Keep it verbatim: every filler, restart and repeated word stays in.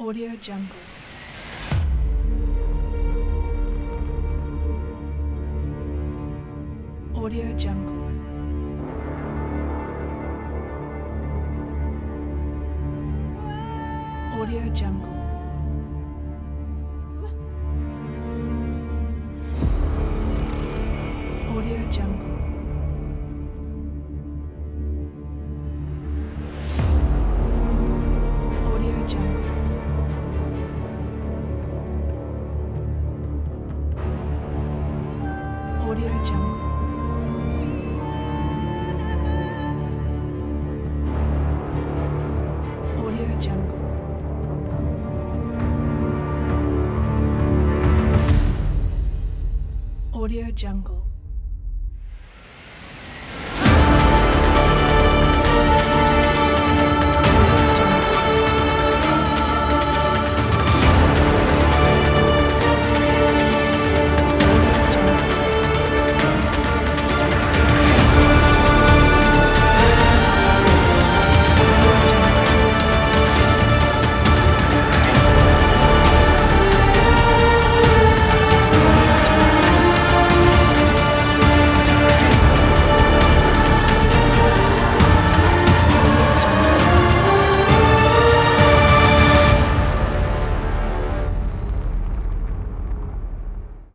Audio Jungle. Audio Jungle. Audio Jungle. Audio Jungle. Audio Jungle. Audio Jungle. Audio Jungle. Audio Jungle.